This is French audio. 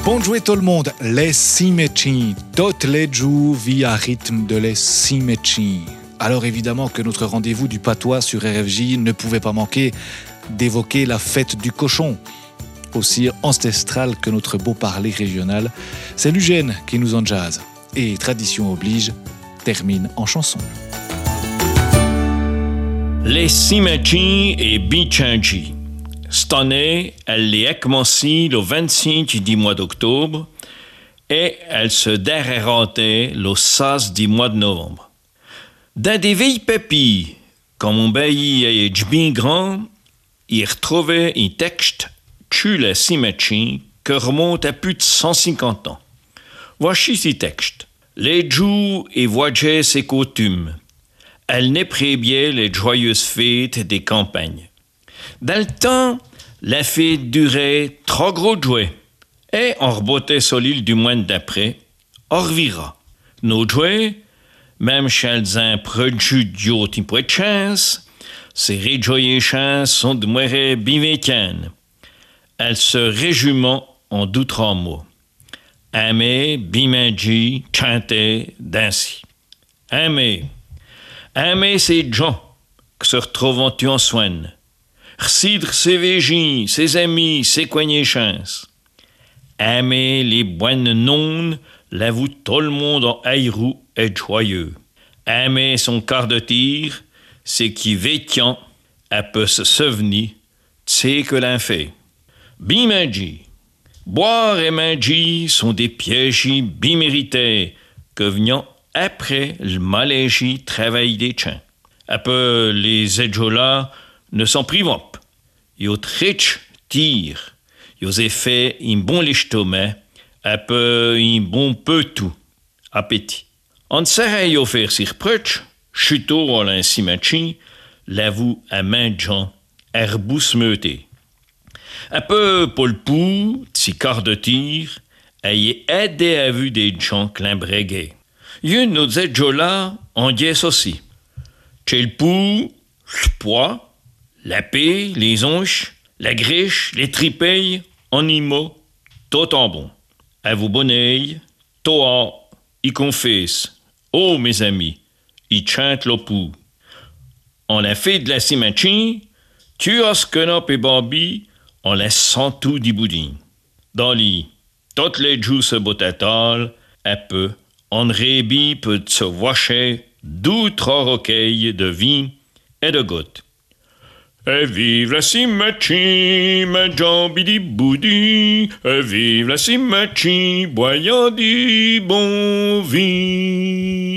Bonne jouer tout le monde, les cimetières, toutes les jours via rythme de les cimetières. Alors évidemment que notre rendez-vous du patois sur RFJ ne pouvait pas manquer d'évoquer la fête du cochon. Aussi ancestrale que notre beau parler régional, c'est l'Ugène qui nous en jazz. Et tradition oblige, termine en chanson. Les cimetières et Bichanji. Cette année, elle est commencée le 25 du mois d'octobre et elle se déroulait le 16 du mois de novembre. Dans des vieilles papilles, comme mon pays est bien grand, il retrouvait un texte sur les cimetières qui remonte à plus de 150 ans. Voici ce texte. Les jours et voyageaient ses coutumes. Elle n'éprébait les joyeuses fêtes des campagnes. Dans le temps, la fête durait 3 gros jouets. Et on rebotait sur l'île du mois d'après, on revira. Nos jouets, même chez un préjudice qui pourrait de chance, ces réjoyées chances sont de mourir bivétiennes. Elles se réjument en 2-3 mots. Amé, bimanji, chantait, d'ainsi. Amé ces gens qui se retrouvent en soin. Recidre ses végis, ses amis, ses coignés chances. Aimer les bonnes nonnes, l'avoue tout le monde en haïrou est joyeux. Aimer son quart de tir, c'est qui vétiant, elle peut se souvenir, c'est que l'un fait. Bimanji. Boire et manger sont des pièges bimérités que venant après le malégi travail des chiens. Un peu les éjolas ne s'en privent pas. Ils ont riche tir. Ils ont fait un bon l'estomac, un peu un bon peu tout. Appétit. On serait à faire sur prutch, chuto à l'incimachi, l'avoue à main de gens, herbous meuté. Un peu pour le pou, si quart de tir, ayez aidé à vue des gens climbrégués. Une autre éjola en dièse aussi. Chez le pou, le pois, la paix, les onches, la griche, les tripeilles, animaux, tout en bon. À vous bonneille, toi, y confesse. Oh, mes amis, y chante le pou. On a fait de la cimetière, tu as ce que n'a et Barbie, on la sent tout du boudin. Dans l'île, toutes les jours se botatal, un peu, on rébit peut se wacher 2-3 roqueilles de vin et de gouttes. Et vive la cimetière, ma jambe di boudi, et vive la cimetière, boyant du bon vin.